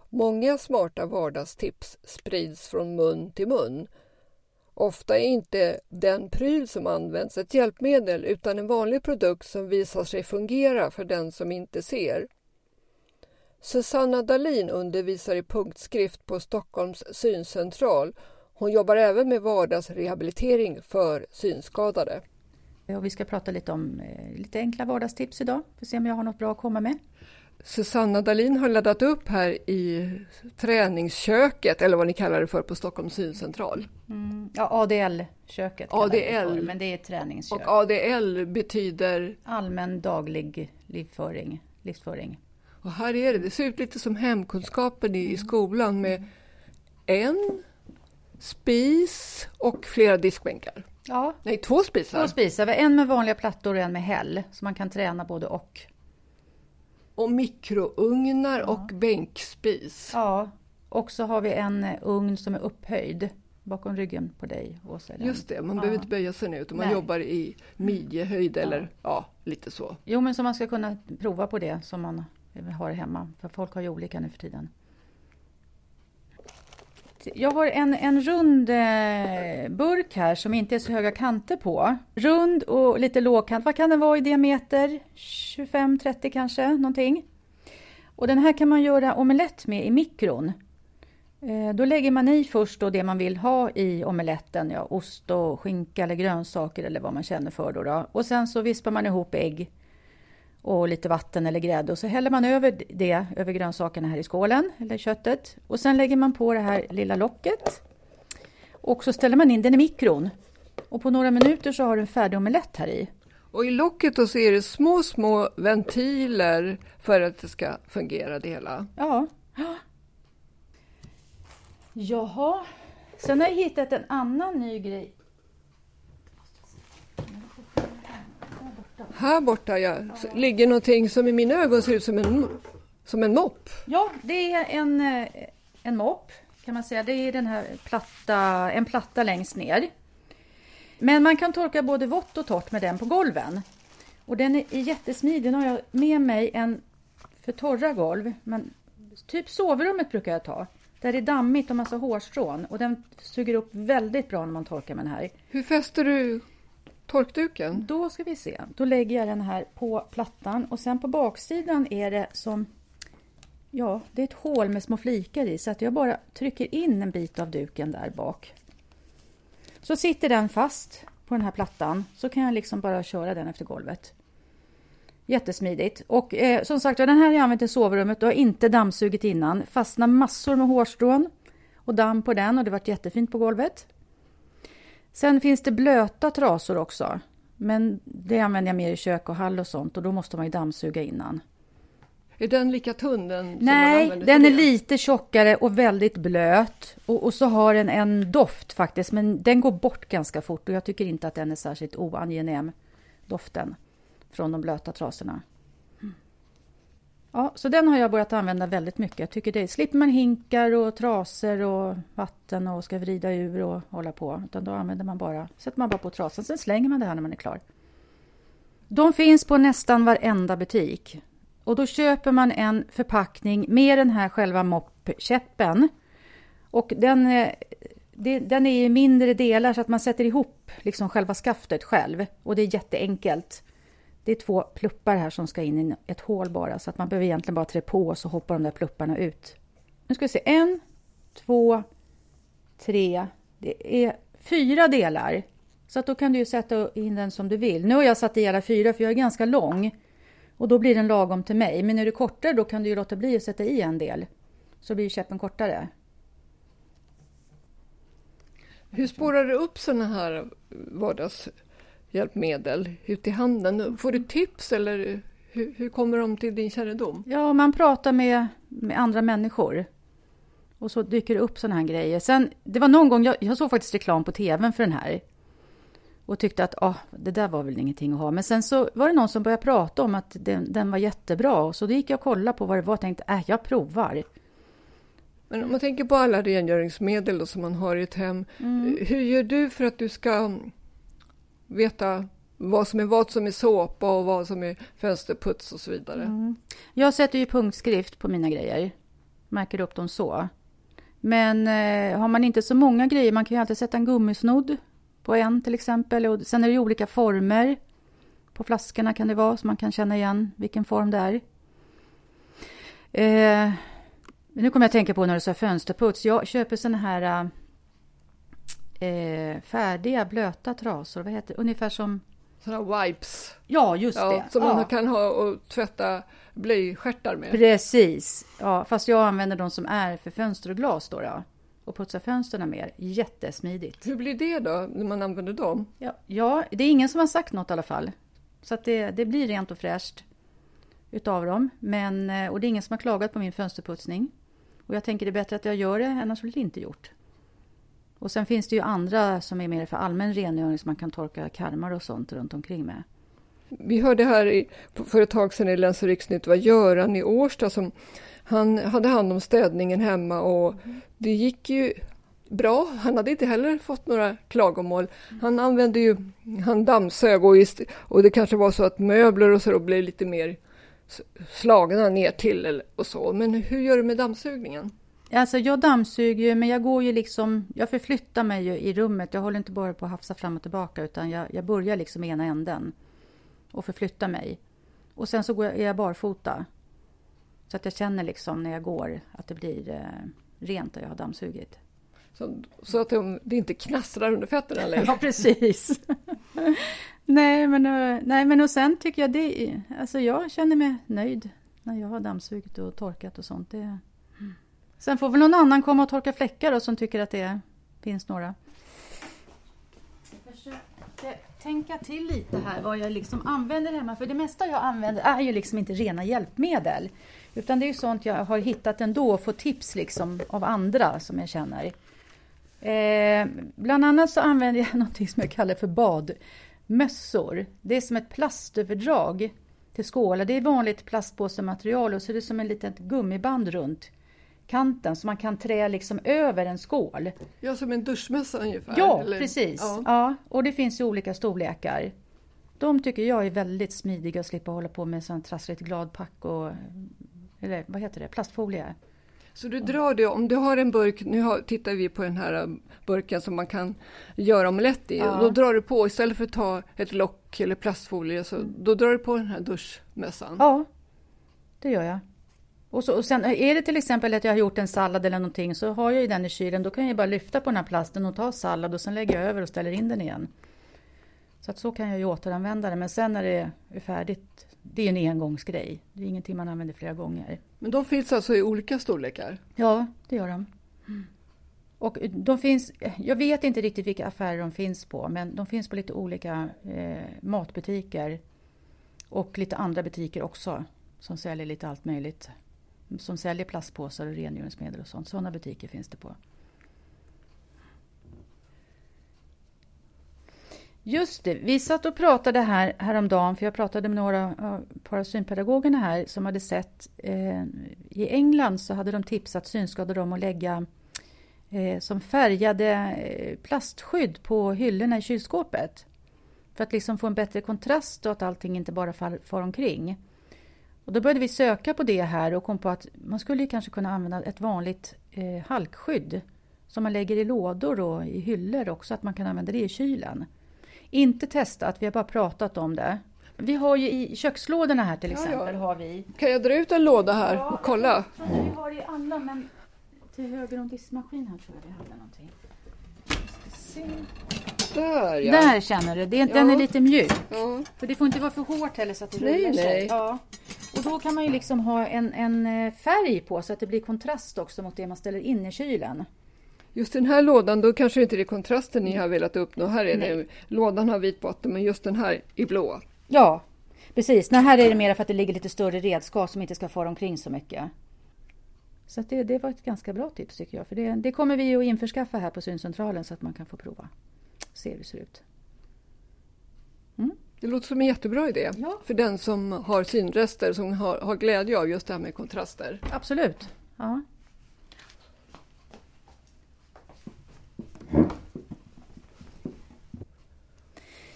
Många smarta vardagstips sprids från mun till mun. Ofta är inte den pryl som används ett hjälpmedel utan en vanlig produkt som visar sig fungera för den som inte ser. Susanna Dahlin undervisar i punktskrift på Stockholms syncentral. Hon jobbar även med vardagsrehabilitering för synskadade. Och vi ska prata lite om lite enkla vardagstips idag. För att se om jag har något bra att komma med. Susanna Dahlin har laddat upp här i träningsköket, eller vad ni kallar det för på Stockholms syncentral. Ja, ADL-köket kallar det för, men det är ett träningskök. Och ADL betyder? Allmän daglig livsföring. Och här är det ser ut lite som hemkunskapen i skolan med en spis och flera diskbänkar. Ja. Nej, 2 spisar. 2 spisar, en med vanliga plattor och en med häll, så man kan träna både och. Och mikrougnar och bänkspis. Ja, och så har vi en ugn som är upphöjd bakom ryggen på dig. Just det, man behöver inte böja sig ner utan man jobbar i midjehöjd eller lite så. Jo, men så man ska kunna prova på det som man har hemma. För folk har ju olika nu för tiden. Jag har en rund burk här som inte är så höga kanter på. Rund och lite lågkant. Vad kan den vara i diameter? 25-30 kanske, någonting. Och den här kan man göra omelett med i mikron. Då lägger man i först då det man vill ha i omeletten. Ja, ost och skinka eller grönsaker eller vad man känner för då. Och sen så vispar man ihop ägg och lite vatten eller grädde. Och så häller man över grönsakerna här i skålen eller köttet. Och sen lägger man på det här lilla locket. Och så ställer man in den i mikron. Och på några minuter så har du en färdig omelett här i. Och i locket då så är det små ventiler för att det ska fungera det hela. Ja. Jaha. Sen har jag hittat en annan ny grej. Här borta ligger någonting som i mina ögon ser ut som en mopp. Ja, det är en mopp kan man säga. Det är den här en platta längst ner. Men man kan torka både vått och torrt med den på golven. Och den är jättesmidig. Nu har jag med mig en för torra golv. Men typ sovrummet brukar jag ta. Där det är dammigt och massa hårstrån. Och den suger upp väldigt bra när man torkar med den här. Hur fäster du torkduken? Då ska vi se. Då lägger jag den här på plattan. Och sen på baksidan är det som... Ja, det är ett hål med små flikar i. Så att jag bara trycker in en bit av duken där bak. Så sitter den fast på den här plattan. Så kan jag liksom bara köra den efter golvet. Jättesmidigt. Och som sagt, den här har jag använt i sovrummet. Och har inte dammsugit innan. Fastnar massor med hårstrån. Och damm på den. Och det har varit jättefint på golvet. Sen finns det blöta trasor också. Men det använder jag mer i kök och hall och sånt. Och då måste man ju dammsuga innan. Är den lika tunn? Nej, den är lite tjockare och väldigt blöt. Och så har den en doft faktiskt. Men den går bort ganska fort. Och jag tycker inte att den är särskilt oangenäm, doften från de blöta trasorna. Ja, så den har jag börjat använda väldigt mycket. Jag tycker det. Slipper man hinkar och trasor och vatten och ska vrida ur och hålla på. Utan då sätter man bara på trasan. Sen slänger man det här när man är klar. De finns på nästan varenda butik. Och då köper man en förpackning med den här själva moppkäppen. Och den är i mindre delar så att man sätter ihop liksom själva skaftet själv. Och det är jätteenkelt. Det är 2 pluppar här som ska in i ett hål bara. Så att man behöver egentligen bara trä på och så hoppar de där plupparna ut. Nu ska vi se. 1, 2, 3. Det är 4 delar. Så att då kan du ju sätta in den som du vill. Nu har jag satt i alla 4 för jag är ganska lång. Och då blir den lagom till mig. Men när du är kortare då kan du ju låta bli att sätta i en del. Så blir käppen kortare. Hur spårar du upp såna här vardagshjälpmedel ut i handen? Får du tips eller hur kommer de till din kännedom? Ja, man pratar med andra människor. Och så dyker det upp såna här grejer. Sen, det var någon gång, jag såg faktiskt reklam på tvn för den här. Och tyckte att det där var väl ingenting att ha. Men sen så var det någon som började prata om att den var jättebra. Så då gick jag och kollade på vad det var och tänkte, jag provar. Men om man tänker på alla rengöringsmedel då, som man har i ett hem. Hur gör du för att du ska veta vad som är såpa och vad som är fönsterputs och så vidare? Jag sätter ju punktskrift på mina grejer. märker upp dem så. Men har man inte så många grejer, man kan ju alltid sätta en gummisnodd på en till exempel. Och sen är det ju olika former. På flaskorna kan det vara så man kan känna igen vilken form det är. Nu kommer jag att tänka på när du sa fönsterputs. Jag köper såna här färdiga blöta trasor. Vad heter det? Ungefär som... Sådana wipes. Ja, just det. Som man kan ha och tvätta blöjstjärtar med. Precis. Ja, fast jag använder de som är för fönster och glas då. Och putsa fönsterna mer. Jättesmidigt. Hur blir det då när man använder dem? Ja, det är ingen som har sagt något i alla fall. Så att det blir rent och fräscht utav dem. Och det är ingen som har klagat på min fönsterputsning. Och jag tänker det är bättre att jag gör det än att det inte gjort. Och sen finns det ju andra som är mer för allmän rengöring som man kan torka karmar och sånt runt omkring med. Vi hörde här för ett tag sedan i Läns- och riksnytt var Göran i Årsta som han hade hand om städningen hemma och det gick ju bra. Han hade inte heller fått några klagomål. Han använde ju, han dammsög och det kanske var så att möbler och så då blev lite mer slagna ner till och så. Men hur gör du med dammsugningen? Alltså jag dammsuger men jag går ju liksom, jag förflyttar mig ju i rummet. Jag håller inte bara på att hafsa fram och tillbaka utan jag börjar liksom i ena änden och förflyttar mig. Och sen så är jag barfota. Så att jag känner liksom när jag går att det blir rent och jag har dammsugit. Så att det inte knastrar under fötterna längre? Ja, precis. Nej, men och sen tycker jag alltså jag känner mig nöjd när jag har dammsugit och torkat och sånt. Sen får väl någon annan komma och torka fläckar då, som tycker att det finns några. Jag försöker tänka till lite här vad jag liksom använder hemma. För det mesta jag använder är ju liksom inte rena hjälpmedel. Utan det är ju sånt jag har hittat ändå och fått tips liksom av andra som jag känner. Bland annat så använder jag någonting som jag kallar för badmössor. Det är som ett plastöverdrag till skålar. Det är vanligt plastpåsematerial och så är det som en litet gummiband runt kanten så man kan trä liksom över en skål. Ja, som en duschmössa ungefär. Ja, eller? Precis. Ja, och det finns ju olika storlekar. De tycker jag är väldigt smidiga att slippa hålla på med sån trassligt gladpack och eller vad heter det, plastfolie. Så du drar det, om du har en burk, tittar vi på den här burken som man kan göra omelett i. Ja. Då drar du på, istället för att ta ett lock eller plastfolie, så då drar du på den här duschmössan. Ja, det gör jag. Och sen är det till exempel att jag har gjort en sallad eller någonting så har jag ju den i kylen. Då kan jag bara lyfta på den här plasten och ta sallad och sen lägger jag över och ställer in den igen. Så att så kan jag ju återanvända det. Men sen när det är färdigt, det är en engångsgrej. Det är ingenting man använder flera gånger. Men de finns alltså i olika storlekar? Ja, det gör de. Och de finns, jag vet inte riktigt vilka affärer de finns på. Men de finns på lite olika matbutiker. Och lite andra butiker också. Som säljer lite allt möjligt. Som säljer plastpåsar och rengöringsmedel och sånt. Sådana butiker finns det på. Just det, vi satt och pratade häromdagen. För jag pratade med några av synpedagogerna här. Som hade sett i England så hade de tipsat synskadade om att lägga som färgade plastskydd på hyllorna i kylskåpet. För att liksom få en bättre kontrast och att allting inte bara far omkring. Och då började vi söka på det här och kom på att man skulle ju kanske kunna använda ett vanligt halkskydd som man lägger i lådor och i hyllor också, att man kan använda det i kylen. Inte testat, vi har bara pratat om det. Vi har ju i kökslådorna här till exempel har vi. Kan jag dra ut en låda här och kolla? Vi har i alla, men till höger om diskmaskin här tror jag det hade någonting. Där, ja. Där känner du, den är lite mjuk. Ja. För det får inte vara för hårt heller så att det rullar sig. Ja. Och då kan man ju liksom ha en färg på så att det blir kontrast också mot det man ställer in i kylen. Just den här lådan, då kanske inte det är kontrasten ni har velat uppnå. Här är det, lådan har vit botten, men just den här är blå. Ja, precis. Den här är det mer för att det ligger lite större redskap som inte ska fara omkring så mycket. Så att det var ett ganska bra tips tycker jag. För det kommer vi att införskaffa här på syncentralen så att man kan få prova. Se hur det ser ut. Det låter som en jättebra idé för den som har synrester, som har glädje av just det här med kontraster. Absolut, ja.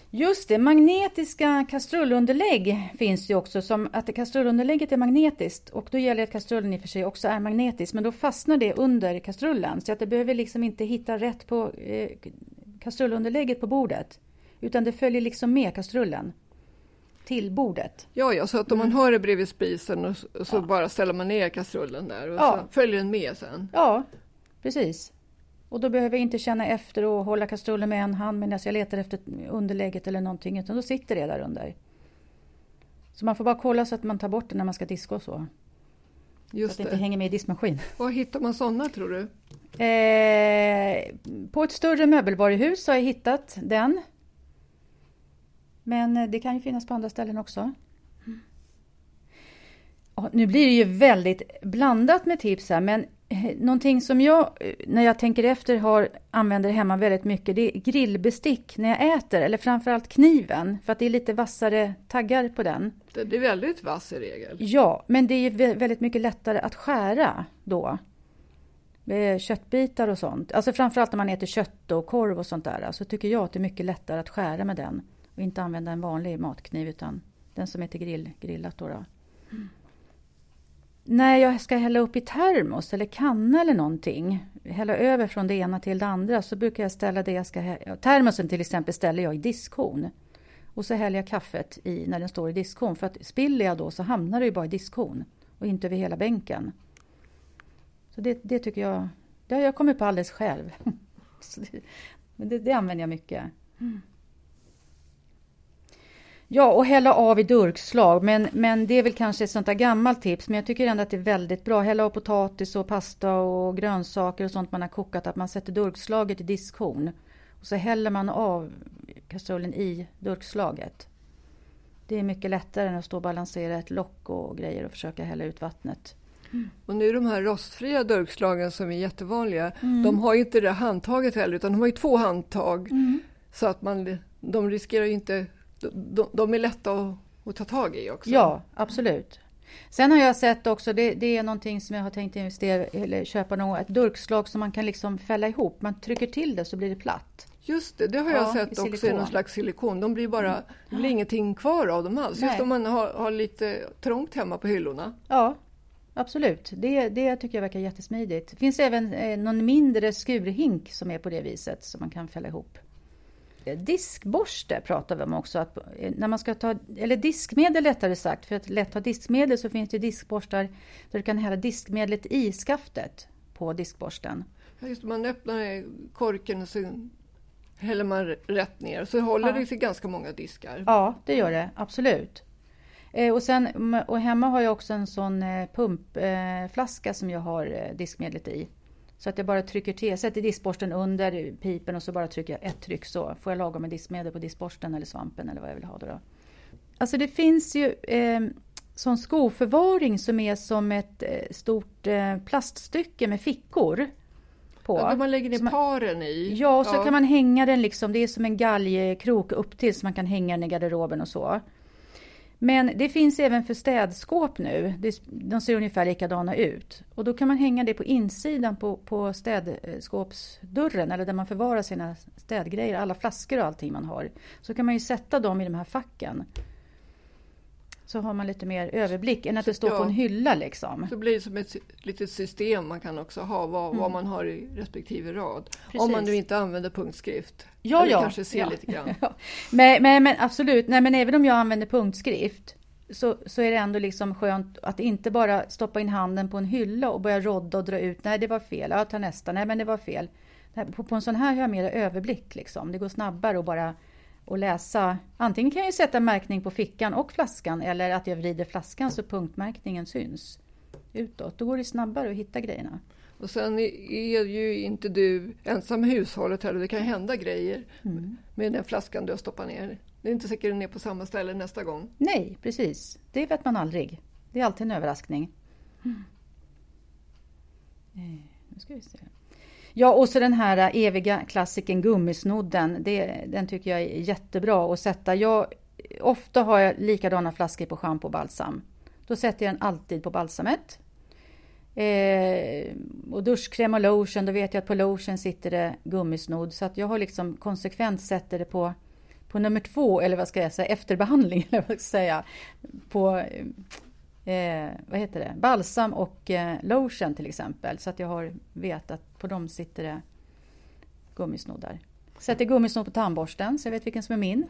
Just det, magnetiska kastrullunderlägg finns ju också, som att kastrullunderlägget är magnetiskt, och då gäller det att kastrullen i och för sig också är magnetisk, men då fastnar det under kastrullen, så att det behöver liksom inte hitta rätt på kastrullunderlägget på bordet, utan det följer liksom med kastrullen till bordet. Ja, så att om man har det bredvid spisen och så bara ställer man ner kastrullen där och så följer den med sen. Ja, precis. Och då behöver jag inte känna efter och hålla kastrullen med en hand medan jag letar efter underlägget eller någonting, utan då sitter det där under. Så man får bara kolla så att man tar bort det när man ska diska och så. Just så att det inte hänger med i diskmaskin. Var hittar man sådana, tror du? På ett större möbelvaruhus har jag hittat den. Men det kan ju finnas på andra ställen också. Ja, nu blir det ju väldigt blandat med tips här, men någonting som jag, när jag tänker efter, använder hemma väldigt mycket, det är grillbestick när jag äter, eller framförallt kniven, för att det är lite vassare taggar på den. Det är väldigt vass i regel. Ja, men det är väldigt mycket lättare att skära då. Köttbitar och sånt. Alltså framförallt när man äter kött och korv och sånt där, så tycker jag att det är mycket lättare att skära med den. Och inte använda en vanlig matkniv, utan den som heter grillat då. När jag ska hälla upp i termos eller kanna eller någonting, hälla över från det ena till det andra, så brukar jag ställa det jag ska termosen till exempel ställer jag i diskhon. Och så häller jag kaffet i när den står i diskhon, för att spiller jag då så hamnar det ju bara i diskhon och inte över hela bänken. Så det tycker jag, det har jag kommit på alldeles själv. Men det använder jag mycket. Ja, och hälla av i durkslag, men det är väl kanske ett sånt där gammalt tips, men jag tycker ändå att det är väldigt bra. Hälla av potatis och pasta och grönsaker och sånt man har kokat, att man sätter durkslaget i diskhon. Och så häller man av kastrullen i durkslaget. Det är mycket lättare än att stå och balansera ett lock och grejer och försöka hälla ut vattnet. Och nu de här rostfria durkslagen som är jättevanliga, de har ju inte det handtaget heller, utan de har ju 2 handtag. Så att de riskerar ju inte... De är lätta att ta tag i också. Ja, absolut. Sen har jag sett också, det är någonting som jag har tänkt investera eller köpa ett durkslag som man kan liksom fälla ihop. Man trycker till det så blir det platt. Just det har jag sett också i någon slags silikon. De blir bara, det blir ingenting kvar av dem alls. Just om man har lite trångt hemma på hyllorna. Ja, absolut. Det tycker jag verkar jättesmidigt. Det finns även någon mindre skurhink som är på det viset som man kan fälla ihop. Diskborste pratar vi om också, att när man ska ta, eller diskmedel rättare sagt, för att lätt ha diskmedel så finns det diskborstar där du kan hälla diskmedlet i skaftet på diskborsten. Ja, just man öppnar korken och så häller man rätt ner, så håller det sig ganska många diskar. Ja, det gör det, absolut. Och hemma har jag också en sån pumpflaska som jag har diskmedlet i. Så att jag bara trycker till, sätter diskborsten under pipen och så bara trycker jag ett tryck, så får jag lagom med diskmedel på diskborsten eller svampen eller vad jag vill ha då. Alltså det finns ju sån skoförvaring som är som ett stort plaststycke med fickor på. Ja, man lägger ner paren i. Ja, och så kan man hänga den liksom, det är som en galgkrok upp till så man kan hänga den i garderoben och så. Men det finns även för städskåp nu. De ser ungefär likadana ut. Och då kan man hänga det på insidan på städskåpsdörren, eller där man förvarar sina städgrejer, alla flaskor och allting man har. Så kan man ju sätta dem i de här facken. Så har man lite mer överblick än att det står på en hylla liksom. Så blir det som ett litet system man kan också ha, vad man har i respektive rad. Precis. Om man nu inte använder punktskrift. Eller kanske ser lite grann. Ja. Men absolut, nej, men även om jag använder punktskrift så är det ändå liksom skönt att inte bara stoppa in handen på en hylla och börja rodda och dra ut. Nej, det var fel. Jag tar nästa. Nej, men det var fel. På en sån här har jag mer överblick liksom. Det går snabbare att bara och läsa. Antingen kan jag sätta märkning på fickan och flaskan, eller att jag vrider flaskan så punktmärkningen syns utåt. Då går det snabbare att hitta grejerna. Och sen är ju inte du ensam i hushållet heller. Det kan hända grejer med den flaskan du har stoppat ner. Det är inte säkert att den är på samma ställe nästa gång. Nej, precis. Det vet man aldrig. Det är alltid en överraskning. Nu ska vi se. Ja, och så den här eviga klassiken gummisnodden. Den tycker jag är jättebra att sätta. Ofta har jag likadana flaskor på shampoo och balsam. Då sätter jag den alltid på balsamet. Och duschkräm och lotion, då vet jag att på lotion sitter det gummisnodd. Så att jag har liksom konsekvent sätter det på på nummer 2, eller vad ska jag säga, efterbehandling, eller vad ska jag säga, på vad heter det? Balsam och lotion till exempel. Så att jag vet att på dem sitter det gummisnoddar. Sätter gummisnodd på tandborsten så jag vet vilken som är min.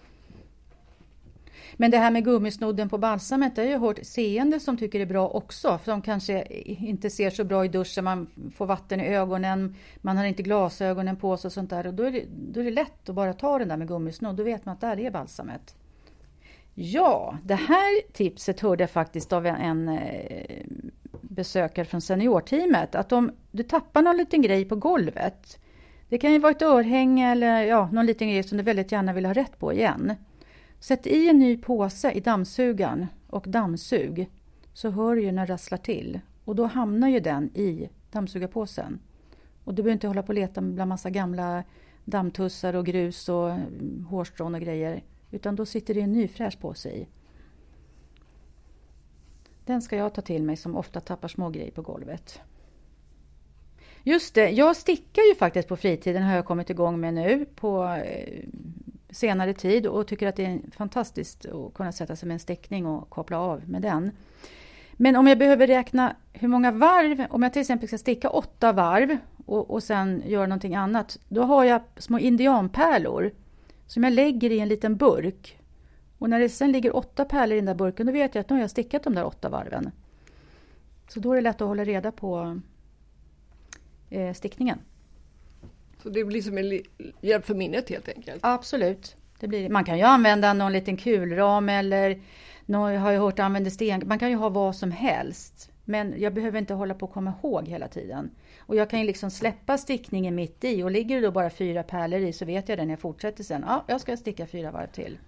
Men det här med gummisnodden på balsamet, det har jag hört seende som tycker det är bra också. För de kanske inte ser så bra i duschen, man får vatten i ögonen, man har inte glasögonen på sig och sånt där. Och då är det lätt att bara ta den där med gummisnodd, då vet man att där är balsamet. Ja, det här tipset hörde jag faktiskt av en besökare från seniorteamet. Att om du tappar någon liten grej på golvet, det kan ju vara ett örhänge eller någon liten grej som du väldigt gärna vill ha rätt på igen. Sätt i en ny påse i dammsugaren och dammsug, så hör du ju när det rasslar till. Och då hamnar ju den i dammsugarpåsen. Och du behöver inte hålla på och leta bland massa gamla dammtussar och grus och hårstrån och grejer. Utan då sitter det en ny fräsch påse i. Den ska jag ta till mig som ofta tappar små grejer på golvet. Just det, jag stickar ju faktiskt på fritiden, har jag kommit igång med nu på senare tid. Och tycker att det är fantastiskt att kunna sätta sig med en stickning och koppla av med den. Men om jag behöver räkna hur många varv, om jag till exempel ska sticka 8 varv och sen göra någonting annat. Då har jag små indianpärlor som jag lägger i en liten burk. Och när det sen ligger 8 pärlor i den där burken, då vet jag att nu har jag stickat de där 8 varven. Så då är det lätt att hålla reda på stickningen. Så det blir som en hjälp för minnet helt enkelt? Absolut. Det blir. Man kan ju använda någon liten kulram eller har jag hört använda sten. Man kan ju ha vad som helst. Men jag behöver inte hålla på att komma ihåg hela tiden. Och jag kan ju liksom släppa stickningen mitt i. Och ligger det då bara 4 pärlor i, så vet jag det när jag fortsätter sen. Ja, jag ska sticka 4 varv till.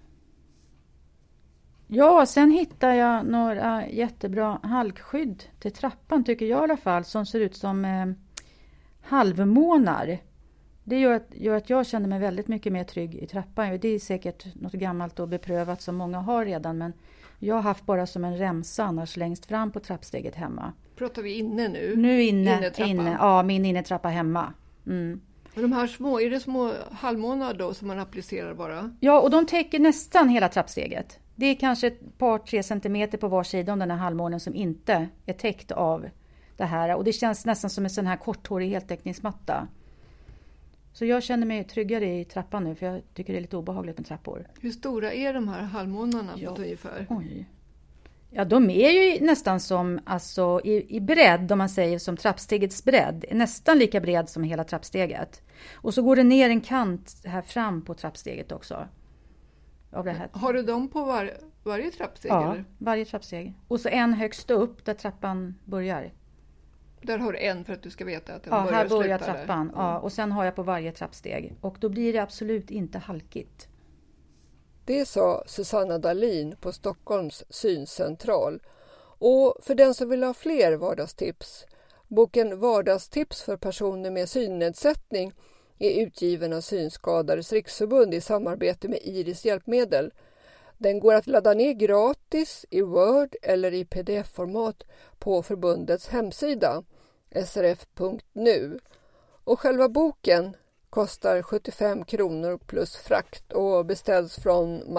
Ja, sen hittar jag några jättebra halkskydd till trappan, tycker jag i alla fall. Som ser ut som halvmånar. Det gör att jag känner mig väldigt mycket mer trygg i trappan. Det är säkert något gammalt och beprövat som många har redan. Men jag har haft bara som en remsa annars längst fram på trappsteget hemma. Pratar vi inne nu? Nu inne. Ja, min innetrappa hemma. Mm. Och de här små, är det små halvmånar då som man applicerar bara? Ja, och de täcker nästan hela trappsteget. Det är kanske ett par 3 centimeter på var sida om den här halvmånen som inte är täckt av det här. Och det känns nästan som en sån här korthårig heltäckningsmatta. Så jag känner mig tryggare i trappan nu, för jag tycker det är lite obehagligt med trappor. Hur stora är de här halvmånarna på ungefär? Oj. Ja, de är ju nästan som alltså, i bredd, om man säger som trappstegets bredd. Nästan lika bred som hela trappsteget. Och så går det ner en kant här fram på trappsteget också. Av det här. Har du dem på varje trappsteg? Ja, eller? Varje trappsteg. Och så en högst upp där trappan börjar. Där har du en för att du ska veta att den börjar. Ja, här börjar trappan. Mm. Ja, och sen har jag på varje trappsteg. Och då blir det absolut inte halkigt. Det sa Susanna Dahlin på Stockholms syncentral. Och för den som vill ha fler vardagstips, boken Vardagstips för personer med synnedsättning är utgiven av Synskadades riksförbund i samarbete med Iris hjälpmedel. Den går att ladda ner gratis i Word eller i pdf-format på förbundets hemsida srf.nu. Och själva boken kostar 75 kronor plus frakt och beställs från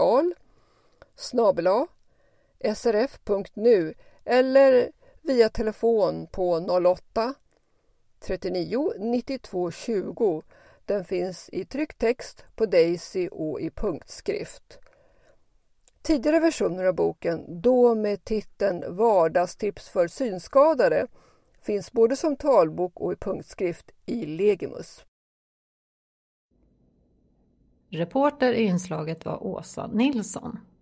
material@srf.nu eller via telefon på 08 39 92 20. Den finns i trycktext på Daisy och i punktskrift. Tidigare versioner av boken, då med titeln Vardagstips för synskadade, finns både som talbok och i punktskrift i Legimus. Reporter i inslaget var Åsa Nilsson.